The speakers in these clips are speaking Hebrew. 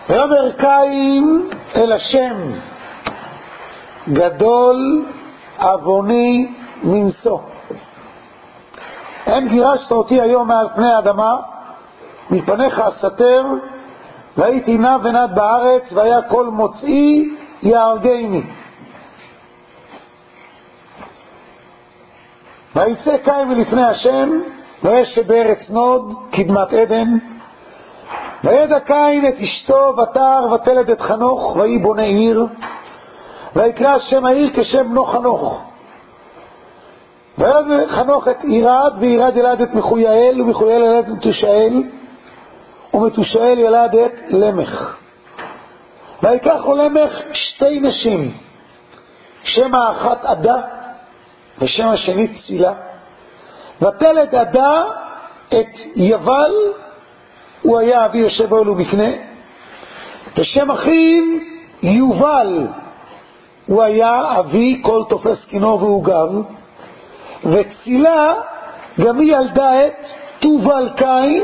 ויאמר קין אל השם, גדול עווני מנשוא. אין גירשת אותי היום מעל פני האדמה, מפניך אסתר, והייתי נע ונד בארץ, והיה כל מוצאי יהרגני. ויצא קין מלפני השם, וישב בארץ נוד קדמת עדן. וידע קין את אשתו ותער ותלד את חנוך, ויהי בונה עיר, ויקרא שם העיר כשם בנו חנוך. וילד חנוך את ירד, וירד ילד את מחויאל, ומחויאל ילד את מתושאל, ומתושאל ילד את למך. ויקח למך שתי נשים, שם האחת עדה ושם השני פסילה. ותלד עדה את יבל, הוא היה אבי יושב אוהל ומקנה, ושם אחיו יובל, הוא היה אבי כל תופס קינו ועוגב. וצילה גם היא ילדה את תובל קין,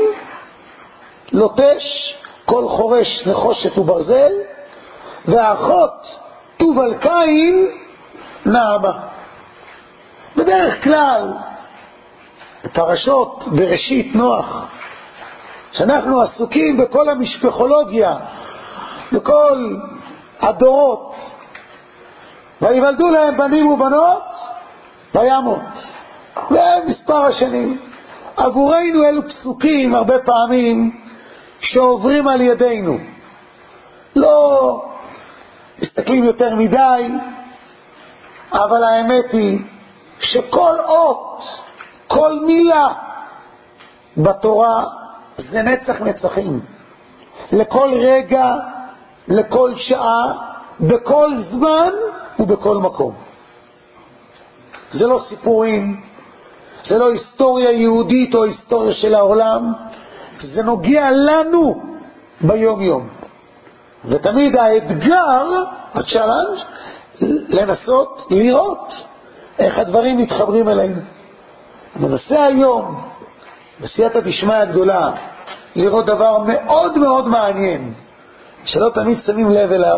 לוטש כל חורש נחושת וברזל, והאחות תובל קין נעמה. בדרך כלל פרשות בראשית נוח, שאנחנו עסוקים בכל המשפחולוגיה, בכל הדורות, ויוולדו להם בנים ובנות וימות, ומספר השנים. עבורנו אלו פסוקים הרבה פעמים שעוברים על ידינו, לא מסתכלים יותר מדי, אבל האמת היא שכל אות, כל מילה בתורה זה נצח נצחים, לכל רגע, לכל שעה, בכל זמן ובכל מקום. זה לא סיפורים, זה לא היסטוריה יהודית או היסטוריה של העולם, זה נוגע לנו ביום יום. ותמיד האתגר, הצ'אלנג', לנסות לראות איך הדברים מתחברים אלינו. ננסה היום בסייעתא דשמיא הגדולה לראות דבר מאוד מאוד מעניין, שלא תמיד שמים לב אליו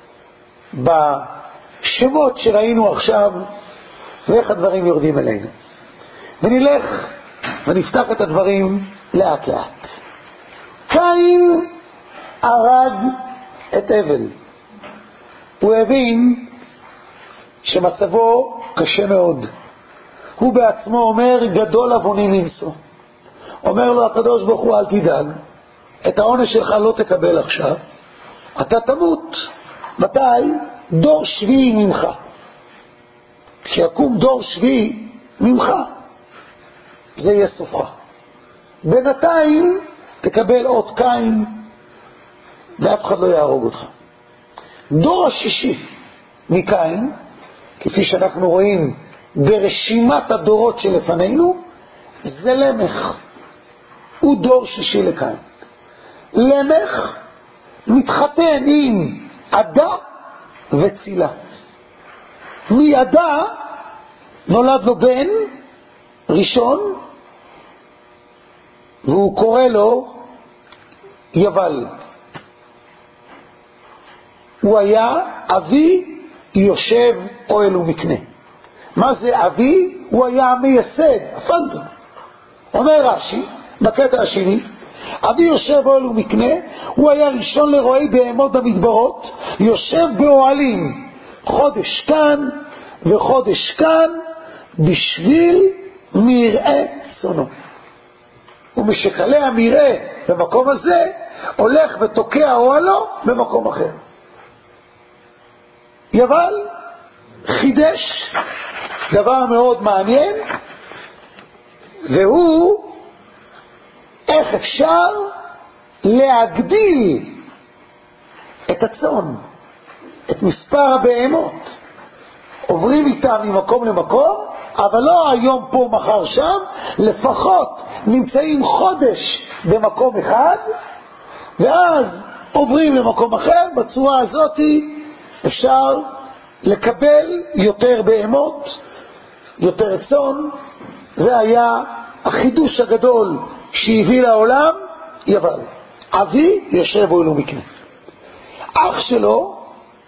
בשמות שראינו עכשיו, ואיך הדברים יורדים אלינו. ונלך ונפתח את הדברים לאט לאט. קין הרג את הבל. הוא הבין שמצבו קשה מאוד. הוא בעצמו אומר, גדול עווני מנשוא. אומר לו הקדוש ברוך הוא, אל תדאג, את העונש שלך לא תקבל עכשיו, אתה תמות. מתי? דור שביעי ממך. כשיקום דור שביעי ממך, זה יהיה סופך. בינתיים תקבל עוד קין, ואף אחד לא יהרוג אותך. דור השישי מקין, כפי שאנחנו רואים ברשימת הדורות שלפנינו, זה למך. הוא דור שישי לקין. למך מתחתן עם עדה וצילה. מידה נולד לו בן ראשון, והוא קורא לו יבל. הוא היה אבי יושב אוהל ומקנה. מה זה אבי? הוא היה המייסד, הפנטום. אומר רש"י בקטע השני, אבי יושב אוהל ומקנה, הוא היה ראשון לרועי בהמות במדברות, יושב באוהלים חודש כאן וחודש כאן בשביל מרעה צונו. ומשקלה המרעה במקום הזה הולך ותוקע אוהלו במקום אחר. יבל חידש דבר מאוד מעניין, והוא איך אפשר להגדיל את הצאן, את מספר הבהמות. עוברים איתם ממקום למקום, אבל לא היום פה מחר שם, לפחות נמצאים חודש במקום אחד, ואז עוברים למקום אחר. בצורה הזאת אפשר לקבל יותר בהמות, יותר צאן. זה היה החידוש הגדול שהביא לעולם יבל. אבי יושב אוהל ומקנה. אח שלו,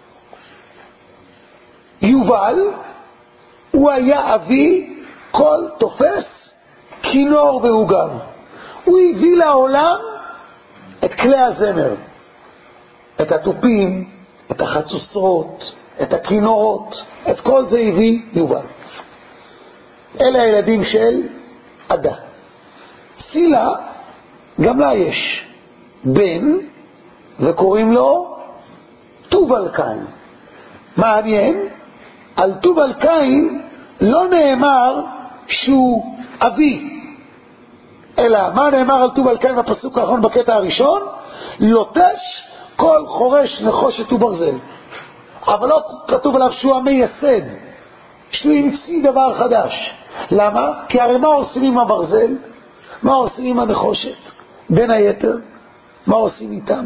יובל, הוא היה אבי כל תופס כינור ועוגב. הוא הביא לעולם את כלי הזמר, את התופים, את החצוצרות, את הכינורות, את כל זה הביא יובל. אלה הילדים של עדה. צילה, גם לה יש בן, וקוראים לו תובל קין. מעניין, על תובל קין לא נאמר שהוא אבי, אלא מה נאמר על תובל קין בפסוק האחרון בקטע הראשון? לוטש כל חורש נחושת וברזל. אבל לא כתוב עליו שהוא המייסד, שהוא המציא דבר חדש. למה? כי הרי מה עושים עם הברזל? מה עושים עם הנחושת? בין היתר, מה עושים איתם?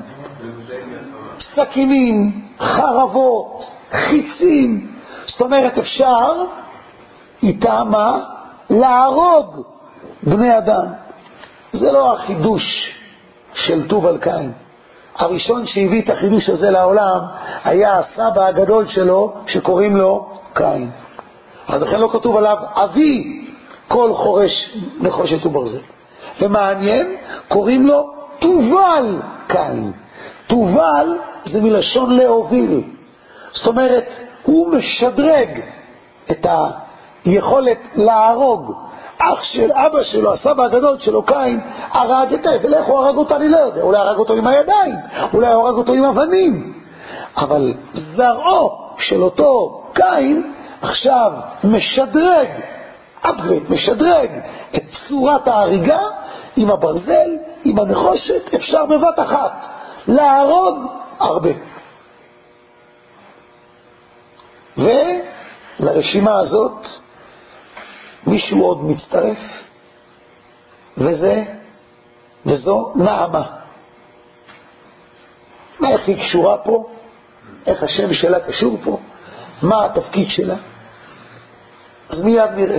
סכינים, חרבות, חיצים. זאת אומרת, אפשר איתם מה? להרוג בני אדם. זה לא החידוש של תובל קין. הראשון שהביא את החידוש הזה לעולם היה הסבא הגדול שלו, שקוראים לו קין. אז לכן לא כתוב עליו אבי כל חורש נחושת וברזל. ומעניין, קוראים לו תובל קין. תובל זה מלשון להוביל. זאת אומרת, הוא משדרג את היכולת להרוג. אח של אבא שלו, הסבא הגדול שלו, קין, הרג את האבל. איך הוא הרג אותו אני לא יודע. אולי הרג אותו עם הידיים, אולי הרג אותו עם אבנים. אבל זרעו של אותו קין עכשיו משדרג, משדרג את צורת ההריגה עם הברזל, עם הנחושת. אפשר בבת אחת להרוג הרבה. ולרשימה הזאת מישהו עוד מצטרף, וזו נעמה. איך היא קשורה פה? איך השם שלה קשור פה? מה התפקיד שלה? אז מיד נראה.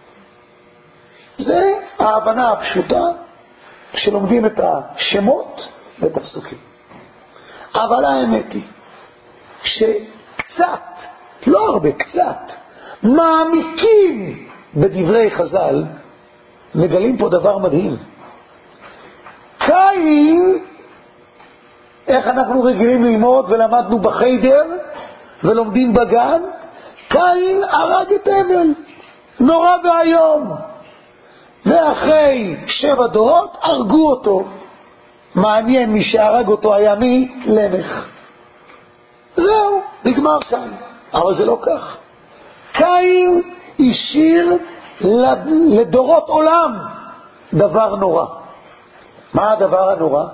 זה ההבנה הפשוטה שלומדים את השמות ואת הפסוקים. אבל האמת היא שקצת, לא הרבה, קצת מעמיקים בדברי חז"ל, מגלים פה דבר מדהים. קין, איך אנחנו רגילים ללמוד ולמדנו בחיידר ולומדים בגן, קין הרג את הבל, נורא והיום, ואחרי 7 דורות הרגו אותו. מעניין, מי שהרג אותו היה מי? למך. זהו, נגמר קין. אבל זה לא כך. קין השאיר לדורות עולם דבר נורא. מה הדבר הנורא?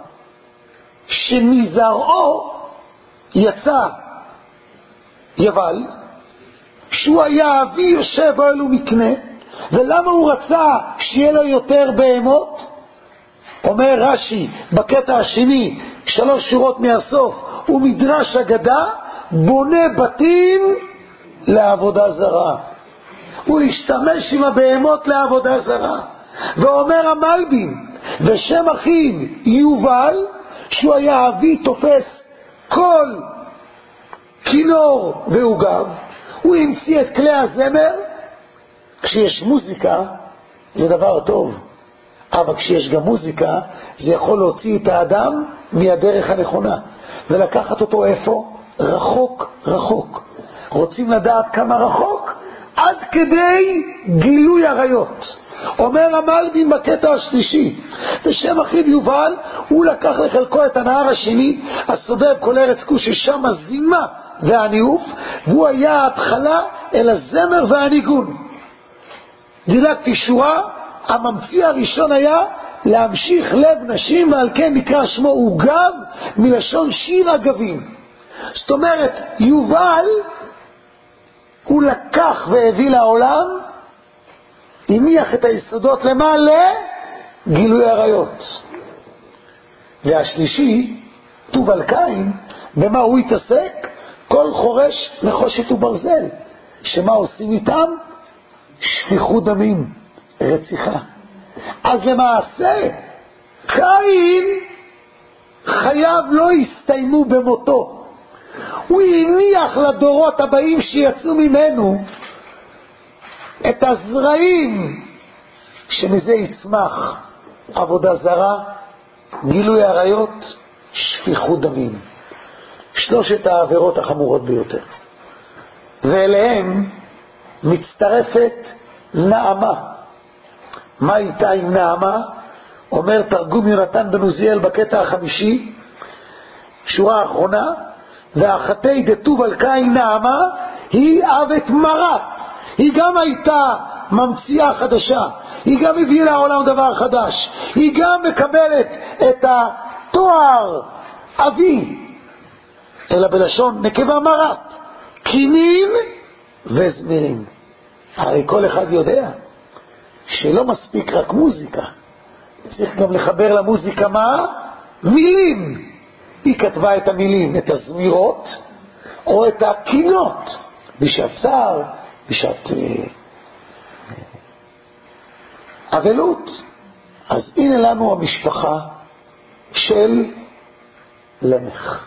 שמזרעו יצא יבל, שהוא היה אבי יושב אלו מקנה. ולמה הוא רצה שיהיה לו יותר בהמות? אומר רש"י בקטע השני, 3 שורות מהסוף, הוא מדרש אגדה, בונה בתים לעבודה זרה. הוא השתמש עם הבהמות לעבודה זרה. ואומר המלבים, ושם אחיו יובל, שהוא היה אבי תופס כל כינור ועוגב, הוא המציא את כלי הזמר. כשיש מוזיקה זה דבר טוב, אבל כשיש גם מוזיקה זה יכול להוציא את האדם מהדרך הנכונה ולקחת אותו איפה? רחוק רחוק. רוצים לדעת כמה רחוק? עד כדי גילוי עריות. אומר המלבים בקטע השלישי, בשם אחיו יובל, הוא לקח לחלקו את הנהר השני הסובב כל ארץ כוש, ששם הזימה והניאוף, והוא היה ההתחלה אל הזמר והניגון. דילגתי שורה, הממציא הראשון היה להמשיך לב נשים, ועל כן נקרא שמו עוגב, מלשון שיר אגבים. זאת אומרת, יובל הוא לקח והביא לעולם, הניח את היסודות למעלה גילוי עריות. והשלישי, תובל קין, במה הוא התעסק? כל חורש נחושת וברזל. שמה עושים איתם? שפיכות דמים, רציחה. אז למעשה קין חייו לא הסתיימו במותו, הוא הניח לדורות הבאים שיצאו ממנו את הזרעים שמזה יצמח עבודה זרה, גילוי עריות, שפיכות דמים. 3 העבירות החמורות ביותר. ואליהם מצטרפת נעמה. מה איתה עם נעמה? אומר תרגום יונתן בן עוזיאל בקטע 5, שורה האחרונה, ואחתי דטוב על קין נעמה היא אבת מרת. היא גם הייתה ממציאה חדשה, היא גם הביאה לעולם דבר חדש, היא גם מקבלת את התואר אבי, אלא בלשון נקבה מרת, קינים וזמירים. הרי כל אחד יודע שלא מספיק רק מוזיקה, צריך גם לחבר למוזיקה מה? מילים. היא כתבה את המילים, את הזמירות או את הקינות, בשעת צער, בשעת אבלות. אז הנה לנו המשפחה של למך.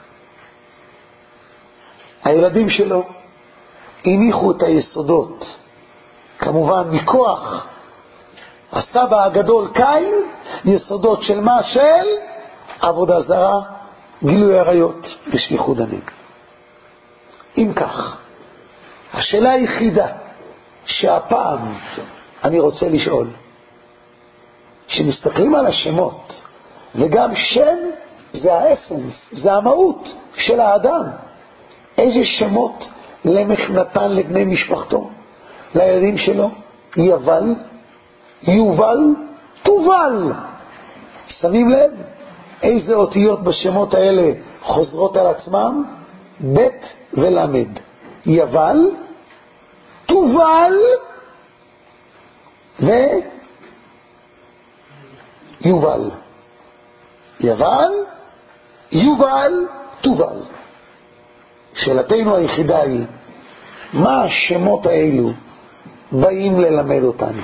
הילדים שלו הניחו את היסודות, כמובן מכוח הסבא הגדול קין, יסודות של מה? של עבודה זרה, גילוי עריות ושפיכות דמים. אם כך, השאלה היחידה שהפעם אני רוצה לשאול, שמסתכלים על השמות, וגם שם זה האסנס, זה המהות של האדם, איזה שמות למך נתן לבני משפחתו, לילדים שלו? יבל, יובל, תובל. שמים לב איזה אותיות בשמות האלה חוזרות על עצמם? ב' ולמד. יבל, תובל ויובל. יבל, יובל, תובל. שאלתנו היחידה היא, מה השמות האלו באים ללמד אותנו?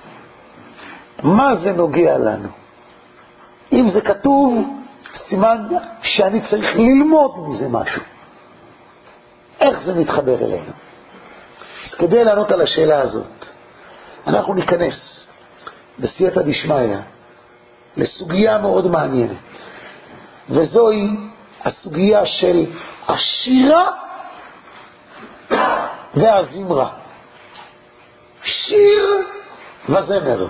מה זה נוגע לנו? אם זה כתוב, סימן שאני צריך ללמוד מזה משהו. איך זה מתחבר אלינו? אז כדי לענות על השאלה הזאת, אנחנו ניכנס בסייעתא דשמיא לסוגיה מאוד מעניינת, וזוהי הסוגיה של השירה והזמרה. שיר וזמר.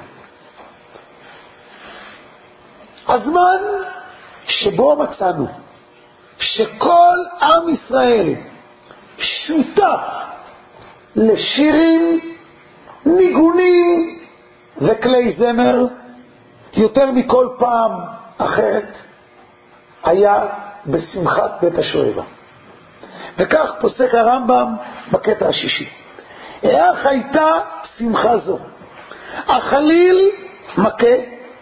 הזמן שבו מצאנו שכל עם ישראל שותף לשירים, ניגונים וכלי זמר יותר מכל פעם אחרת, היה בשמחת בית השואבה. וכך פוסק הרמב"ם בקטע 6. איך הייתה שמחה זו? החליל מכה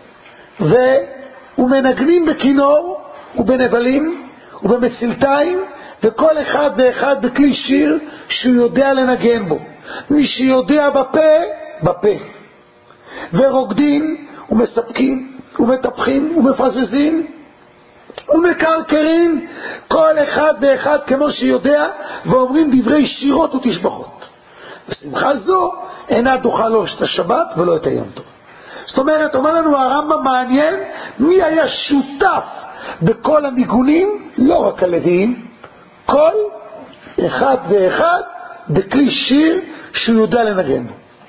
ומנגנים בכינור ובנבלים ובמצלתיים, וכל אחד ואחד בכלי שיר שהוא יודע לנגן בו. מי שיודע בפה, ורוקדים ומספקים ומטפחים ומפזזים ומקרקרים, כל אחד ואחד כמו שיודע, ואומרים דברי שירות ותשבחות. ושמחה זו אינה דוחה לא את השבת ולא את היום טוב. זאת אומרת, אומר לנו הרמב"ם מעניין מי היה שותף בכל הניגונים, לא רק הלוויים, כל אחד ואחד בכלי שיר שהוא יודע לנגן.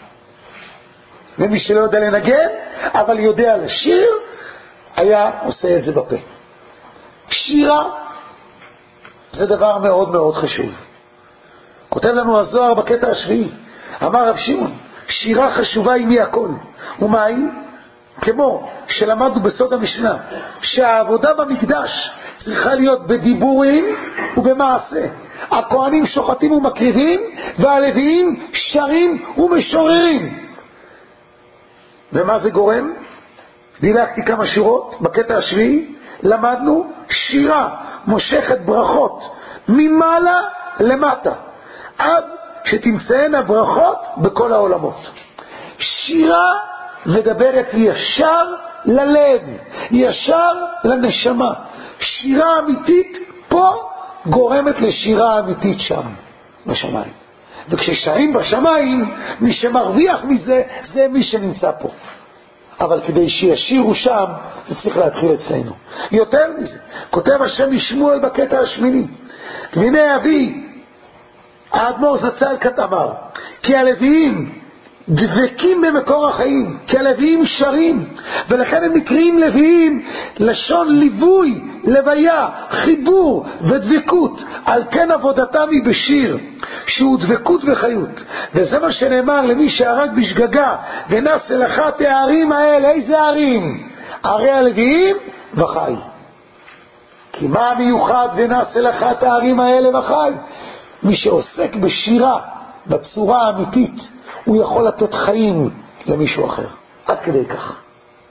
ומי שלא יודע לנגן אבל יודע לשיר, היה עושה את זה בפה. שירה זה דבר מאוד מאוד חשוב. כותב לנו הזוהר בקטע 7, אמר רב שמעון, שירה חשובה היא מהכל. ומה היא? כמו שלמדנו בסוד המשנה, שהעבודה במקדש צריכה להיות בדיבורים ובמעשה. הכהנים שוחטים ומקריבים, והלוויים שרים ומשוררים. ומה זה גורם? דילגתי כמה שורות בקטע 7, למדנו שירה מושכת ברכות ממעלה למטה, עד שתמצאנה ברכות בכל העולמות. שירה מדברת ישר ללב, ישר לנשמה. שירה אמיתית פה גורמת לשירה אמיתית שם בשמיים. וכששרים בשמיים, מי שמרוויח מזה זה מי שנמצא פה. אבל כדי שישירו שם, זה צריך להתחיל אצלנו. יותר מזה, כותב השם משמואל בקטע השמיני, והנה אבי האדמו"ר זצ"ל אמר, כי הלוויים דבקים במקור החיים, כי הלוויים שרים, ולכן הם נקראים לוויים לשון ליווי, לוויה, חיבור ודבקות. על כן עבודתם היא בשיר שהוא דבקות וחיות, וזה מה שנאמר למי שהרג בשגגה ונס אל אחת הערים האלה. איזה ערים? ערי הלוויים וחי. כי מה מיוחד ונס אל אחת הערים האלה וחי? מי שעוסק בשירה בצורה האמיתית, הוא יכול לתת חיים למישהו אחר. עד כדי כך.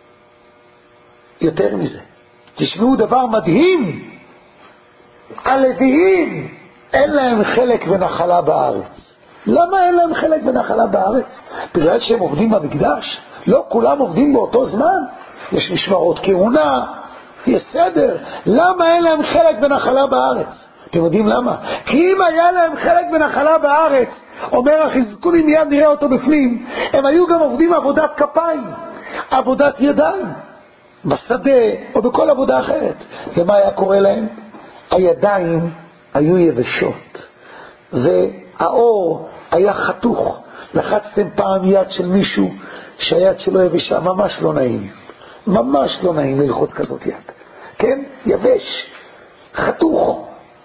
יותר מזה, תשמעו דבר מדהים, הלוויים אין להם חלק ונחלה בארץ. למה אין להם חלק ונחלה בארץ? בגלל שהם עובדים במקדש? לא כולם עובדים באותו זמן, יש משמרות כהונה, יש סדר. למה אין להם חלק ונחלה בארץ? אתם יודעים למה? כי אם היה להם חלק ונחלה בארץ, אומר החזקוני, מיד נראה אותו בפנים, הם היו גם עובדים עבודת כפיים, עבודת ידיים, בשדה או בכל עבודה אחרת. ומה היה קורה להם? הידיים היו יבשות והאור היה חתוך. לחצתם פעם יד של מישהו שהיד שלו יבשה? ממש לא נעים, ממש לא נעים ללחוץ כזאת יד, כן? יבש, חתוך.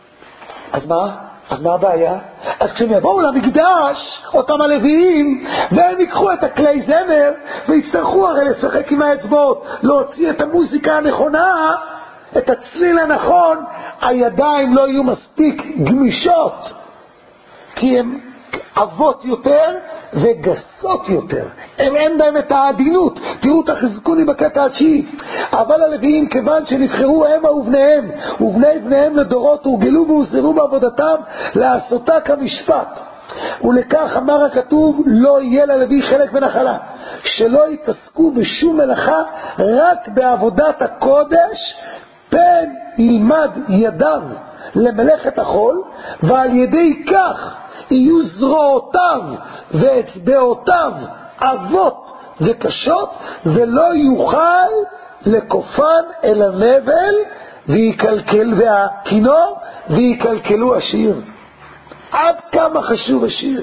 אז מה הבעיה? אז כשהם יבואו למקדש, אותם הלוויים, והם ייקחו את הכלי זמר, ויצטרכו הרי לשחק עם האצבעות, להוציא את המוזיקה הנכונה, את הצליל הנכון, הידיים לא יהיו מספיק גמישות, כי הם אבות יותר וגסות יותר, הם אין בהם את העדינות. תראו את החזקוני בקטע התשיעי, אבל הלוויים כיוון שנבחרו הם ובניהם ובני בניהם לדורות, הורגלו והוסרו בעבודתם לעשותה כמשפט, ולכך אמר הכתוב, לא יהיה ללוי חלק ונחלה, שלא יתעסקו בשום מלאכה, רק בעבודת הקודש, פן ילמד ידיו למלאכת החול, ועל ידי כך יהיו זרועותיו ואצבעותיו עבות וקשות, ולא יוכל לקופן אל הנבל ויקלקל והכינור ויקלקלו השיר. עד כמה חשוב השיר.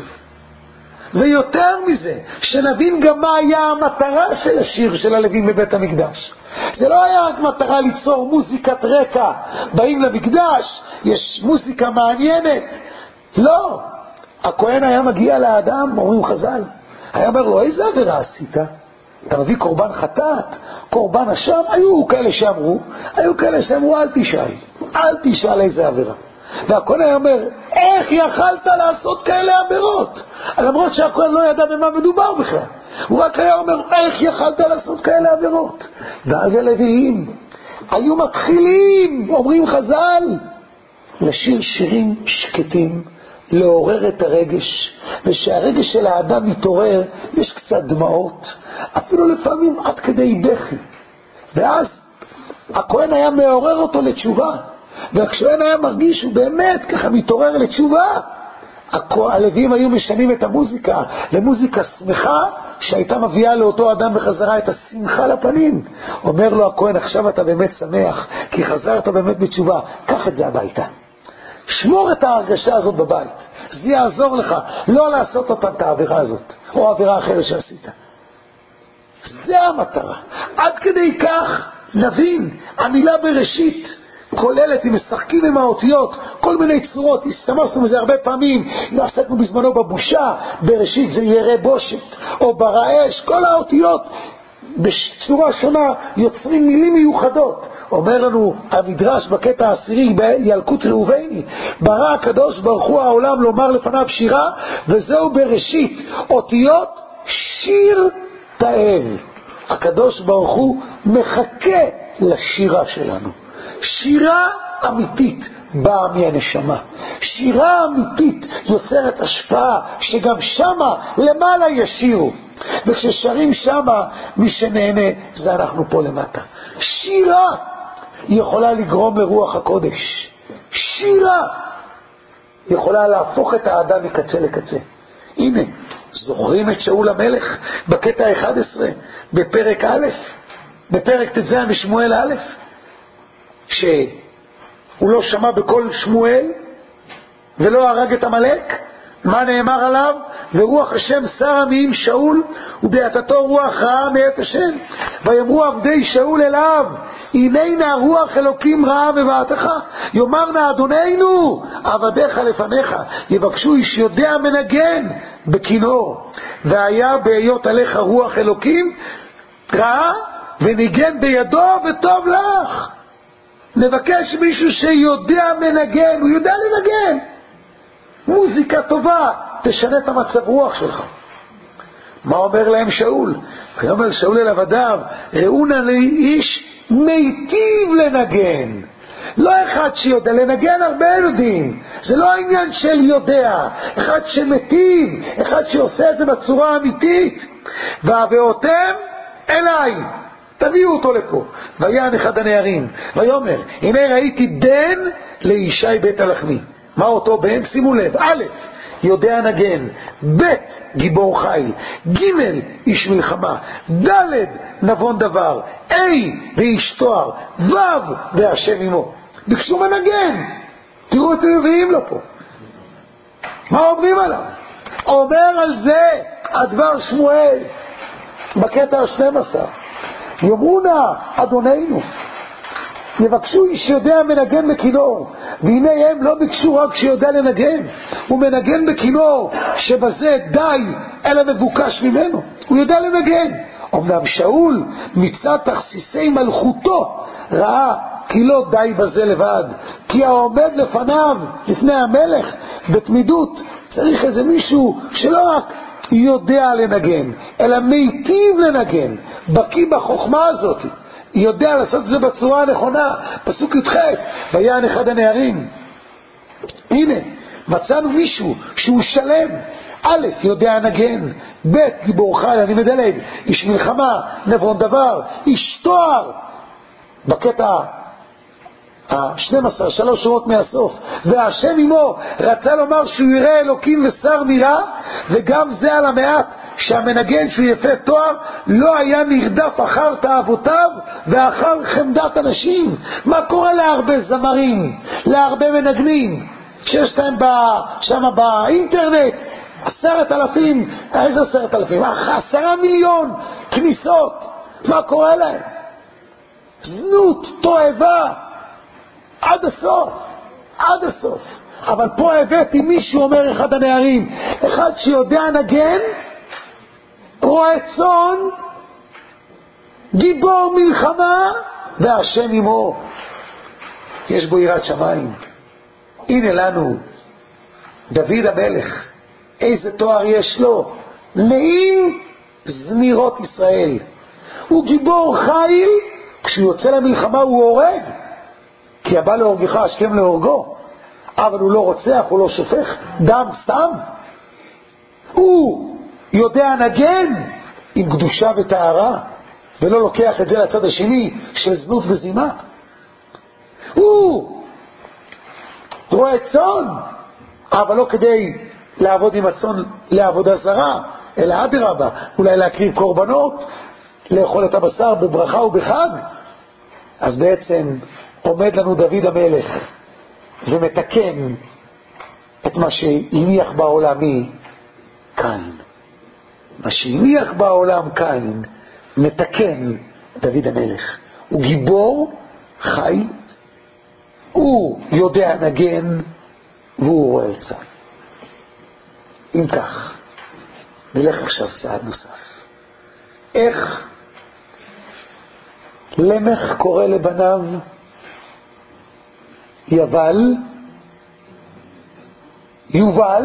ויותר מזה, שנבין גם מה היה המטרה של השיר של הלווים בבית המקדש. זה לא היה רק מטרה ליצור מוזיקת רקע, באים למקדש, יש מוזיקה מעניינת. לא. הכהן היה מגיע לאדם, אומרים חז"ל, היה אומר לו, איזה עבירה עשית? אתה מביא קורבן חטאת, קורבן אשם? היו כאלה שאמרו, אל תשאל איזה עבירה. והכהן היה אומר, איך יכלת לעשות כאלה עבירות? למרות שהכהן לא ידע במה מדובר בכלל, הוא רק היה אומר, איך יכלת לעשות כאלה עבירות? ואז הלוויים היו מתחילים, אומרים חז"ל, לשיר שירים שקטים, לעורר את הרגש, ושהרגש של האדם מתעורר, יש קצת דמעות, אפילו לפעמים עד כדי בכי. ואז הכהן היה מעורר אותו לתשובה, והכהן היה מרגיש שהוא באמת ככה מתעורר לתשובה, הלוויים היו משנים את המוזיקה למוזיקה שמחה, שהייתה מביאה לאותו אדם בחזרה את השמחה לפנים. אומר לו הכהן, עכשיו אתה באמת שמח, כי חזרת באמת בתשובה, קח את זה הביתה, שמור את ההרגשה הזאת בבית, זה יעזור לך לא לעשות אותה את העבירה הזאת או העבירה אחרת שעשית. זה המטרה. עד כדי כך נבין, המילה בראשית כוללת, אם משחקים עם האותיות, כל מיני צורות, הסתמסנו בזה הרבה פעמים, עסקנו בזמנו בבושה, בראשית זה ירא בושת, או ברעש, כל האותיות בצורה שונה יוצרים מילים מיוחדות. אומר לנו המדרש בקטע העשירי בילקוט ראובני, ברא הקדוש ברוך הוא העולם לומר לפניו שירה, וזהו בראשית אותיות שיר תאב. הקדוש ברוך הוא מחכה לשירה שלנו, שירה אמיתית באה מהנשמה, שירה אמיתית יוצרת השפעה שגם שמה למעלה ישירו, וכששרים שמה מי שנהנה זה אנחנו פה למטה. שירה יכולה לגרום לרוח הקודש שירה יכולה להפוך את האדם מקצה לקצה. הנה, זוכרים את שאול המלך בקטע 11 בפרק א', בפרק ט"ז בשמואל א', שהוא לא שמע בקול שמואל ולא הרג את עמלק? מה נאמר עליו? ורוח השם שרה מעם שאול ובעתתו רוח רעה מאת השם, ויאמרו עבדי שאול אליו, הננה רוח אלוקים רעה בבעתך, יאמרנה אדוננו עבדיך לפניך, יבקשו איש יודע מנגן בכינור, והיה בהיות עליך רוח אלוקים רעה וניגן בידו וטוב לך. נבקש מישהו שיודע מנגן, הוא יודע לנגן. מוזיקה טובה תשנה את המצב רוח שלך. מה אומר להם שאול? ויאמר שאול אל עבדיו, ראונה לי איש מיטיב לנגן. לא אחד שיודע לנגן, הרבה יודעים, זה לא העניין של יודע, אחד שמטיב, אחד שעושה את זה בצורה אמיתית. והביאותם אליי, תביאו אותו לפה. ויען אחד הנערים ויאמר, הנה ראיתי בן לישי בית הלחמי. מה אותו בן? שימו לב, א', יודע נגן, ב', גיבור חיל, ג', איש מלחמה, ד', נבון דבר, ה', ואיש תואר, ו', והשם עמו. ביקשו מנגן. תראו את היובאים לו פה, מה אומרים עליו? אומר על זה הדבר שמואל בקטע 12, יאמרו נא אדוננו, יבקשו איש יודע מנגן בכינור. והנה הם לא ביקשו רק שיודע לנגן, הוא מנגן בכינור שבזה די אלא מבוקש ממנו, הוא יודע לנגן. אמנם שאול מצד תכסיסי מלכותו ראה כי לא די בזה לבד, כי העומד לפניו, לפני המלך בתמידות, צריך איזה מישהו שלא רק יודע לנגן אלא מיטיב לנגן, בקיא בחוכמה הזאת, יודע לעשות את זה בצורה הנכונה. פסוק י"ח, ויען אחד הנערים, הנה מצאנו מישהו שהוא שלם, א', יודע נגן, ב', גיבור חיל, אני מדלג, איש מלחמה, נבון דבר, איש תואר, בקטע 12, 3 שורות מהסוף, והשם עמו, רצה לומר שהוא יראה אלוקים ושר מירה, וגם זה על המעט שהמנגן שהוא יפה תואר לא היה נרדף אחר תאוותיו ואחר חמדת אנשים. מה קורה להרבה זמרים, להרבה מנגנים שיש להם שם באינטרנט 10,000, איזה 10,000? 10 מיליון כניסות? מה קורה להם? זנות, תועבה עד הסוף, עד הסוף. אבל פה הבאתי מישהו, אומר אחד הנערים, אחד שיודע נגן, רועה צאן, גיבור מלחמה, והשם עמו, יש בו יראת שמיים. הנה לנו דוד המלך, איזה תואר יש לו, נעים זמירות ישראל. הוא גיבור חיל, כשהוא יוצא למלחמה הוא הורג, כי הבא להורגך השכם להורגו, אבל הוא לא רוצח, הוא לא שופך דם סתם. הוא יודע נגן עם קדושה וטהרה, ולא לוקח את זה לצד השני של זנות וזימה. הוא רואה צאן, אבל לא כדי לעבוד עם הצאן לעבודה זרה, אלא אדרבה, אולי להקריב קורבנות, לאכול את הבשר בברכה ובחג. אז בעצם עומד לנו דוד המלך ומתקן את מה שהניח בעולם קין. מה שהניח בעולם קין מתקן דוד המלך. הוא גיבור חי, הוא יודע נגן, והוא רואה צאן. אם כך, נלך עכשיו צעד נוסף. איך למך קורא לבניו יבל, יובל,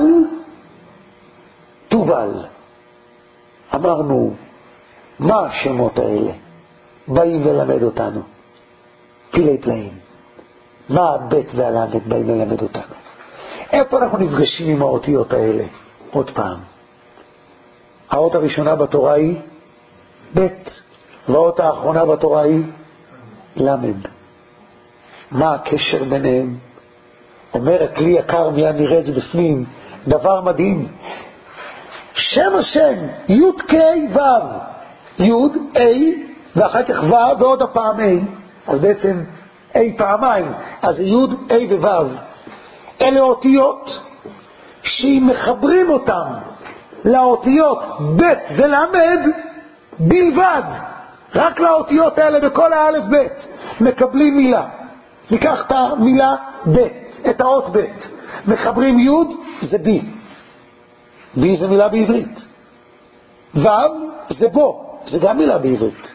תובל. אמרנו, מה השמות האלה? באים ללמד אותנו. פילי פלאים. מה הבית והלמד באים ללמד אותנו? איפה אנחנו נפגשים עם האותיות האלה? עוד פעם. האות הראשונה בתורה היא בית, והאות האחרונה בתורה היא למד. מה הקשר ביניהם? אומר הכלי יקר, מיד נראה את זה בפנים, דבר מדהים. שם השם, י' כ' ו', י', A, ואחר כך ו' ועוד הפעם A, אז בעצם A פעמיים, אז י', A וו'. אלה אותיות שאם מחברים אותם לאותיות ב' ולמד בלבד, רק לאותיות האלה בכל האלף ב' מקבלים מילה. ניקח את המילה ב', את האות ב', מחברים י' זה בי, בי זה מילה בעברית, ו' זה בו, זה גם מילה בעברית,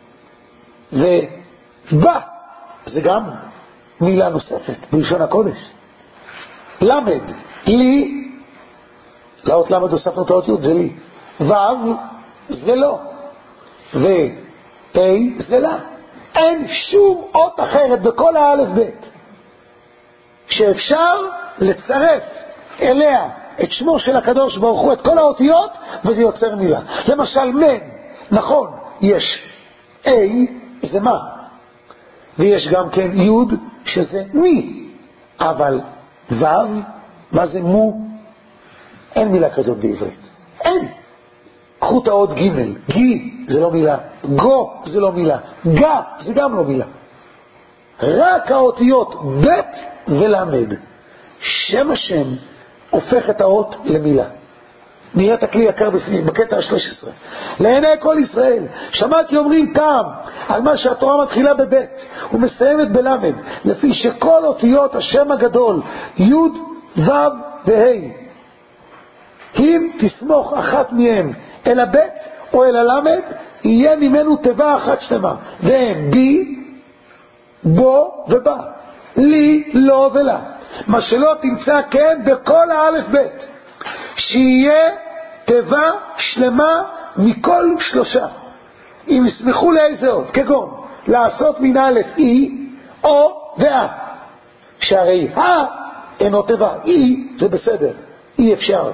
ובא זה גם מילה נוספת בלשון הקודש. למד, לי, לאות למד הוספנו את האות י' זה לי, ו' זה לא, ו-A זה לה. אין שום אות אחרת בכל האלף בית שאפשר לצרף אליה את שמו של הקדוש ברוך הוא, את כל האותיות, וזה יוצר מילה. למשל מן, נכון, יש A זה מה, ויש גם כן י' שזה מי, אבל ו' מה זה מו? אין מילה כזאת בעברית, אין. קחו את האות ג', גי זה לא מילה, גו זה לא מילה, גה זה גם לא מילה. רק האותיות ב' ולמד, שם השם הופך את האות למילה. נראה את הכלי יקר בפנים, בקטע ה-13. לעיני כל ישראל, שמעתי אומרים טעם על מה שהתורה מתחילה בב' ומסיימת בלמד, לפי שכל אותיות השם הגדול, י' ו' וה', אם תסמוך אחת מהם אל הבית או אל הלמד, יהיה ממנו תיבה אחת שלמה, והם בי, בו ובא, לי, לא ולה. מה שלא תמצא כן בכל האלף בית, שיהיה תיבה שלמה מכל שלושה. אם יסמכו לאיזה אות, כגון לעשות מן א' אי או ואה, שהרי אינו תיבה, אי זה בסדר, אי אפשר,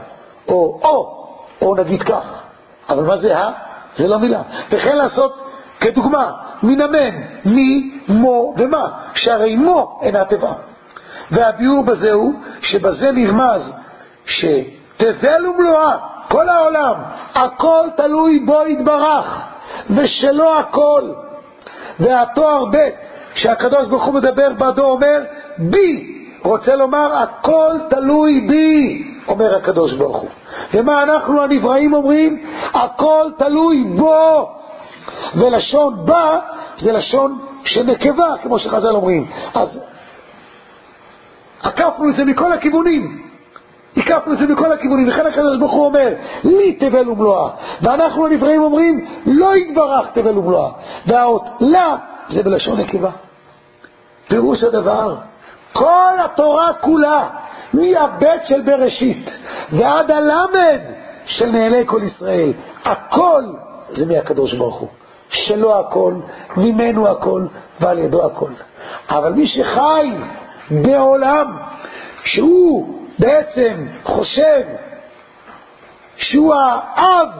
או נגיד כך, אבל מה זה זה לא מילה. וכן לעשות כדוגמה מן המן, מי, מו ומה, שהרי מו אינה תיבה. והביאור בזה הוא שבזה נרמז שתבל ומלואה, כל העולם, הכל תלוי בו יתברך, ושלא הכל. והתואר ב' שהקדוש ברוך הוא מדבר בעדו אומר בי, רוצה לומר הכל תלוי בי, אומר הקדוש ברוך הוא. ומה אנחנו הנבראים אומרים? הכל תלוי בו. ולשון בה זה לשון שנקבה, כמו שחז"ל אומרים. אז עקפנו את זה מכל הכיוונים, לכן הקדוש ברוך הוא אומר לי תבל ומלואה, ואנחנו הנבראים אומרים לא יתברך תבל ומלואה, והאות לה זה בלשון נקבה. פירוש הדבר, כל התורה כולה מהבית של בראשית ועד הלמד של נעלי כל ישראל, הכל זה מהקדוש ברוך הוא, שלו הכל, ממנו הכל ועל ידו הכל. אבל מי שחי בעולם שהוא בעצם חושב שהוא האב,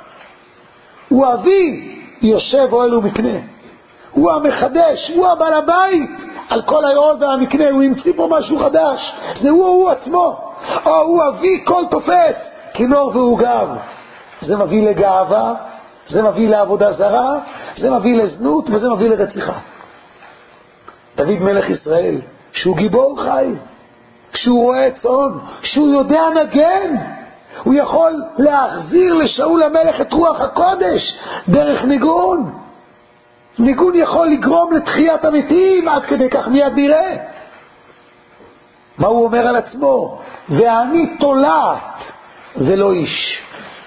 הוא אבי, יושב אוהל ומקנה, הוא המחדש, הוא הבעל הבית על כל היעול והמקנה, הוא המציא פה משהו חדש, זה הוא עצמו, או הוא אבי כל תופס כינור ועוגב. זה מביא לגאווה, זה מביא לעבודה זרה, זה מביא לזנות וזה מביא לרציחה. דוד מלך ישראל שהוא גיבור חי, כשהוא רואה צאן, שהוא יודע נגן, הוא יכול להחזיר לשאול המלך את רוח הקודש דרך ניגון. ניגון יכול לגרום לתחיית המתים, עד כדי כך מיד נראה. מה הוא אומר על עצמו? ואני תולעת ולא איש.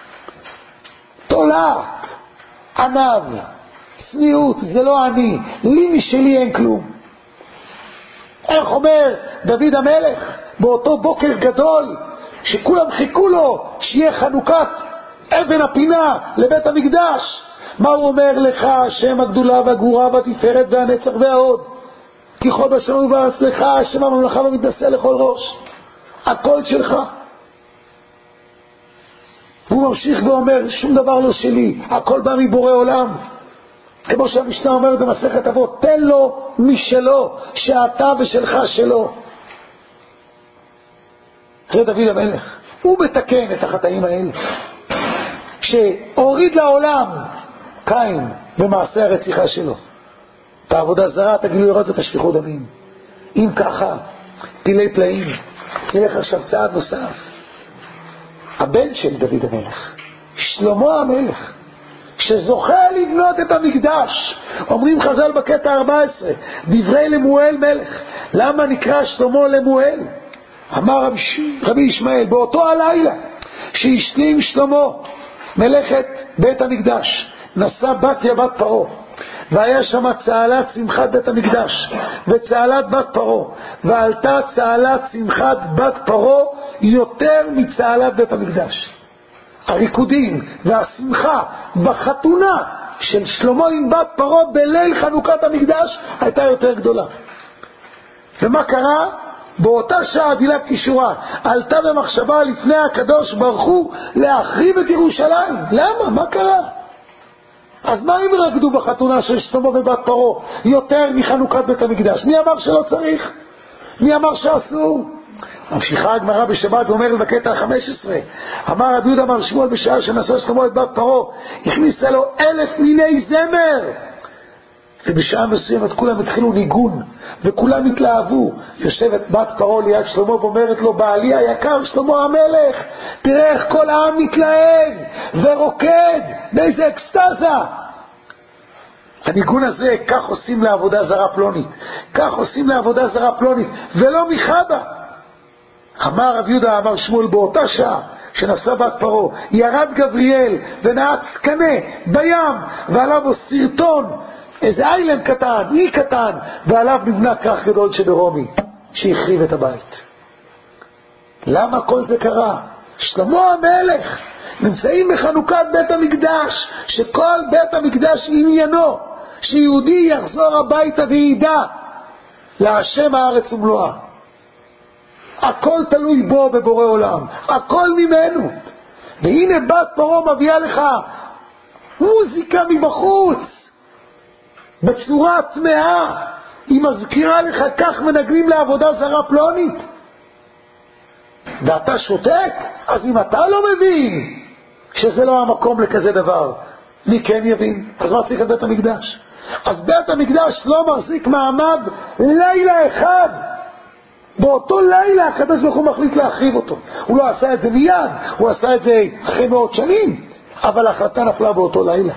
תולעת, ענב, צניעות, זה לא אני, לי משלי אין כלום. איך אומר דוד המלך באותו בוקר גדול שכולם חיכו לו שיהיה חנוכת אבן הפינה לבית המקדש? מה הוא אומר? לך השם הגדולה והגבורה והתפארת והנצח וההוד, כי כל בשמיים ובארץ לך השם הממלכה והמתנשא לכל ראש, הכל שלך. והוא ממשיך ואומר שום דבר לא שלי, הכל בא מבורא עולם, כמו שהמשנה אומרת במסכת אבות, תן לו משלו, שאתה ושלך שלו. זה דוד המלך. הוא מתקן את החטאים האלה. שהוריד לעולם קין במעשה הרציחה שלו. את העבודה זרה, תגילו לראות את השפיכות דמים. אם ככה, פילי פלאים, נלך עכשיו צעד נוסף. הבן של דוד המלך, שלמה המלך, שזוכה לבנות את המקדש. אומרים חז"ל בקטע 14, דברי למואל מלך. למה נקרא שלמה למואל? אמר רבי ישמעאל, באותו הלילה שהשלים שלמה מלאכת בית המקדש, נשא בתיה בת פרעה, והיה שם צהלת שמחת בית המקדש וצהלת בת פרעה, ועלתה צהלת שמחת בת פרעה יותר מצהלת בית המקדש. הריקודים והשמחה בחתונה של שלמה עם בת פרעה בליל חנוכת המקדש הייתה יותר גדולה. ומה קרה? באותה שעה דילת קישורה עלתה במחשבה לפני הקדוש ברוך הוא להחריב את ירושלים. למה? מה קרה? אז מה אם רקדו בחתונה של שלמה ובת פרעה יותר מחנוכת בית המקדש? מי אמר שלא צריך? מי אמר שאסור? ממשיכה הגמרא בשבת ואומרת בקטע 15, אמר רבי יהודה בר שמואל בשעה שנשא שלמה את בת פרעה הכניסה לו 1000 מיני זמר, ובשעה מסוימת כולם התחילו ניגון וכולם התלהבו. יושבת בת פרעה ליד שלמה ואומרת לו, בעלי היקר שלמה המלך, תראה איך כל העם מתלהב ורוקד באיזה אקסטזה. הניגון הזה, כך עושים לעבודה זרה פלונית, כך עושים לעבודה זרה פלונית, ולא מחבה. אמר רבי יהודה אמר שמואל, באותה שעה שנשא בת פרעה ירד גבריאל ונעץ קנה בים, ועליו בו סרטון, איזה איילנד קטן, אי קטן, ועליו נבנה כרך גדול שברומי שהחריב את הבית. למה כל זה קרה? שלמה המלך נמצאים בחנוכת בית המקדש, שכל בית המקדש עניינו שיהודי יחזור הביתה וידע להשם הארץ ומלואה. הכל תלוי בו, בבורא עולם, הכל ממנו. והנה בת פרעה מביאה לך מוזיקה מבחוץ בצורה טמאה, היא מזכירה לך כך מנגנים לעבודה זרה פלונית, ואתה שותק? אז אם אתה לא מבין שזה לא המקום לכזה דבר, מי כן יבין? אז מה צריך את בית המקדש? אז בית המקדש לא מחזיק מעמד לילה אחד. באותו לילה הקדוש ברוך הוא מחליט להחריב אותו. הוא לא עשה את זה מיד, הוא עשה את זה אחרי מאות שנים, אבל ההחלטה נפלה באותו לילה.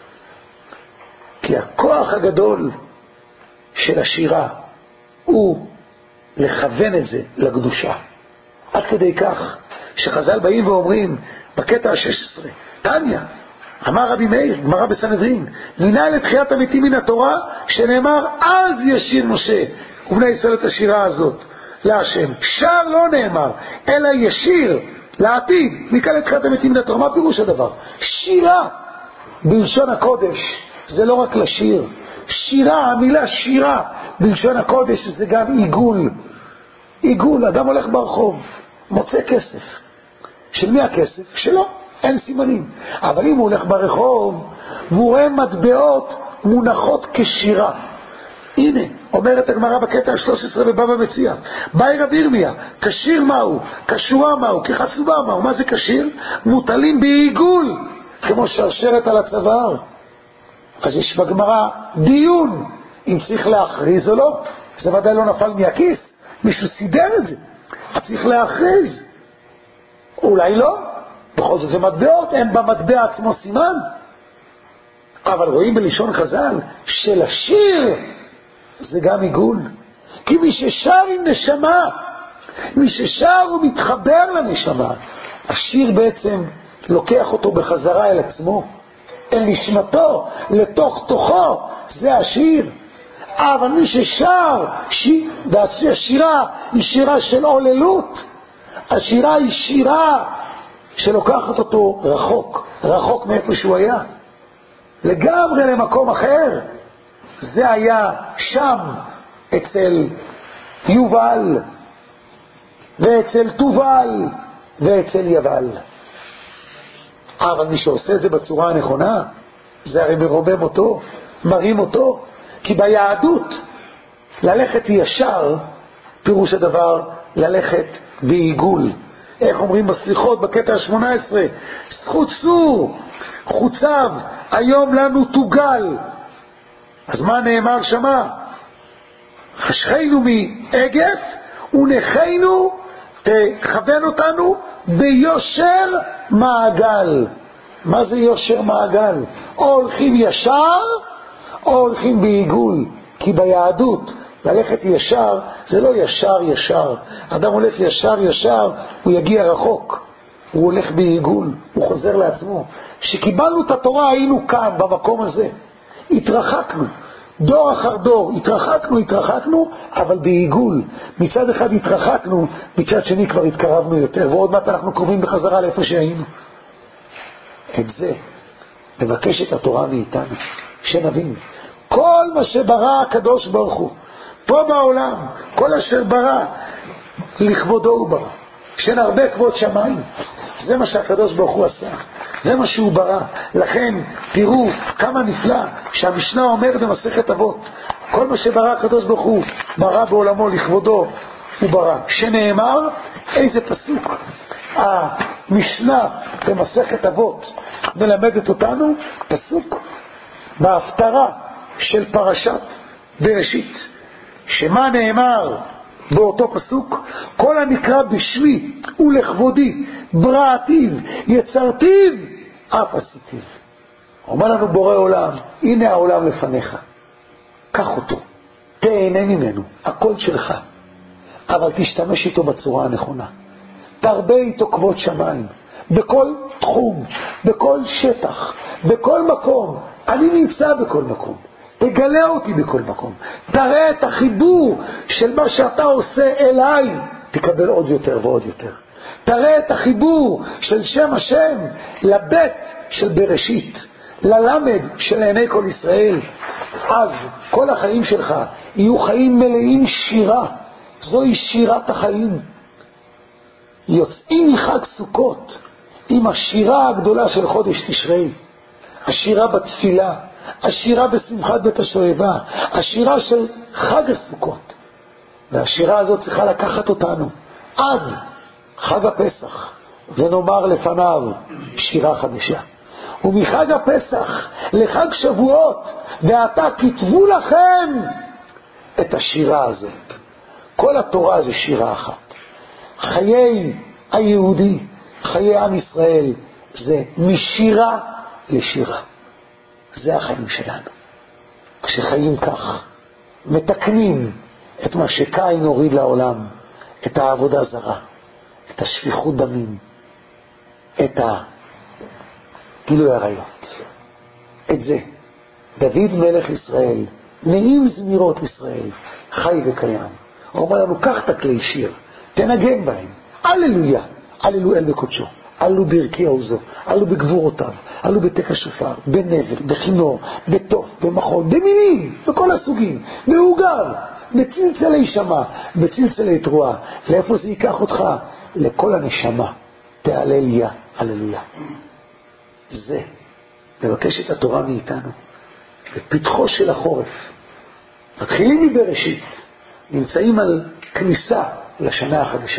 כי הכוח הגדול של השירה הוא לכוון את זה לקדושה. עד כדי כך שחז"ל באים ואומרים בקטע ה-16, תניא, אמר רבי מאיר, גמרא בסנהדרין, נינה לתחיית המתים מן התורה, שנאמר אז ישיר משה ובני ישראל את השירה הזאת להשם. שר לא נאמר, אלא ישיר לעתיד מכאן לתחיית המתים מן התורה. מה פירוש הדבר? שירה בלשון הקודש זה לא רק לשיר. שירה, המילה שירה בלשון הקודש זה גם עיגול. עיגול, אדם הולך ברחוב, מוצא כסף. של מי הכסף? שלו, אין סימנים. אבל אם הוא הולך ברחוב והוא רואה מטבעות מונחות כשירה, הנה, אומרת הגמרא בקטע 13 בבבא מציעא, באי רבי ירמיה, כשיר מהו, כשורה מהו, כחצובה מהו. מה זה כשיר? מוטלים בעיגול, כמו שרשרת על הצוואר. אז יש בגמרא דיון אם צריך להכריז או לא. זה ודאי לא נפל מהכיס, מישהו סידר את זה, אז צריך להכריז. אולי לא, בכל זאת זה מטבעות, אין במטבע עצמו סימן. אבל רואים בלשון חז"ל שלשיר זה גם עיגול. כי מי ששר עם נשמה, מי ששר הוא מתחבר לנשמה. השיר בעצם לוקח אותו בחזרה אל עצמו, אל נשמתו, לתוך תוכו, זה השיר. אבל מי ששר, והשירה היא שירה של עוללות, השירה היא שירה שלוקחת אותו רחוק, רחוק מאיפה שהוא היה, לגמרי למקום אחר. זה היה שם אצל יובל ואצל תובל ואצל יבל. אבל מי שעושה את זה בצורה הנכונה, זה הרי מרומם אותו, מרים אותו. כי ביהדות ללכת ישר פירוש הדבר ללכת בעיגול. איך אומרים בסליחות בקטע ה-18? חוצו חוצב היום לנו תוגל. אז מה נאמר שמה? חשכנו מאגף ונכינו, תכוון אותנו ביושר מעגל. מה זה יושר מעגל? או הולכים ישר או הולכים בעיגול. כי ביהדות ללכת ישר זה לא ישר ישר. אדם הולך ישר ישר הוא יגיע רחוק, הוא הולך בעיגול, הוא חוזר לעצמו. שקיבלנו את התורה היינו כאן במקום הזה, התרחקנו דור אחר דור, התרחקנו אבל בעיגול. מצד אחד התרחקנו, מצד שני כבר התקרבנו יותר, ועוד מעט אנחנו קרובים בחזרה לאיפה שהיינו. את זה מבקשת התורה מאיתנו, שנבין כל מה שברא הקדוש ברוך הוא פה בעולם, כל אשר ברא לכבודו הוא ברא, שנרבה כבוד שמיים. זה מה שהקדוש ברוך הוא עשה, זה מה שהוא ברא. לכן תראו כמה נפלא שהמשנה אומר במסכת אבות, כל מה שברא הקדוש ברוך הוא ברא בעולמו לכבודו הוא ברא. שנאמר, איזה פסוק המשנה במסכת אבות מלמדת אותנו? פסוק בהפטרה של פרשת בראשית. שמה נאמר באותו פסוק? כל הנקרא בשמי ולכבודי בראתיו יצרתיו אף עשיתיו. אומר לנו בורא עולם, הנה העולם לפניך, קח אותו, תהנה ממנו, הכל שלך, אבל תשתמש איתו בצורה הנכונה, תרבה איתו כבוד שמיים בכל תחום, בכל שטח, בכל מקום. אני נמצא בכל מקום, תגלה אותי בכל מקום, תראה את החיבור של מה שאתה עושה אליי, תקבל עוד יותר ועוד יותר. תראה את החיבור של שם השם לבית של בראשית, ללמד של עיני כל ישראל. אז כל החיים שלך יהיו חיים מלאים שירה. זוהי שירת החיים. יוצאים מחג סוכות עם השירה הגדולה של חודש תשרי, השירה בתפילה, השירה בשמחת בית השואבה, השירה של חג הסוכות. והשירה הזאת צריכה לקחת אותנו עד חג הפסח, ונאמר לפניו שירה חדשה. ומחג הפסח לחג שבועות, ועתה כתבו לכם את השירה הזאת. כל התורה זה שירה אחת. חיי היהודי, חיי עם ישראל, זה משירה לשירה. זה החיים שלנו. כשחיים כך, מתקנים את מה שקין הוריד לעולם, את העבודה זרה, את השפיכות דמים, את גילוי עריות. את זה דוד מלך ישראל, נעים זמירות ישראל, חי וקיים. הוא אומר לנו, קח את הכלי שיר, תנגן בהם, הללויה, הללו אל בקודשו, עלו ברכי עוזו, עלו בגבורותיו, עלו בתק השופר, בנבל, בכינור, בתוף, במחול, במינים, בכל הסוגים, בעוגר, בצלצלי שמע, בצלצלי תרועה. לאיפה זה ייקח אותך? לכל הנשמה, תהלליה, הללויה. זה מבקשת התורה מאיתנו. בפתחו של החורף, מתחילים מבראשית, נמצאים על כניסה לשנה החדשה.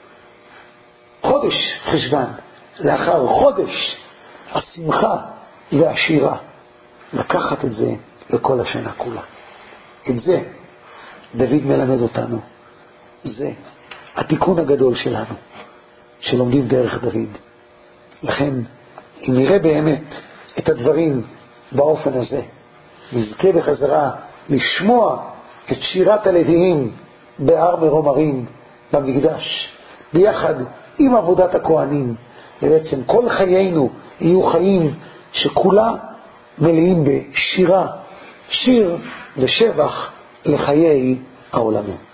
חודש חשבן, לאחר חודש השמחה והשירה, לקחת את זה לכל השנה כולה. את זה דוד מלמד אותנו. זה התיקון הגדול שלנו, שלומדים דרך דוד. לכן, אם נראה באמת את הדברים באופן הזה, נזכה בחזרה לשמוע את שירת הלוויים בהר מרומרים במקדש, ביחד עם עבודת הכהנים, ובעצם כל חיינו יהיו חיים שכולה מלאים בשירה, שיר ושבח לחיי העולמים.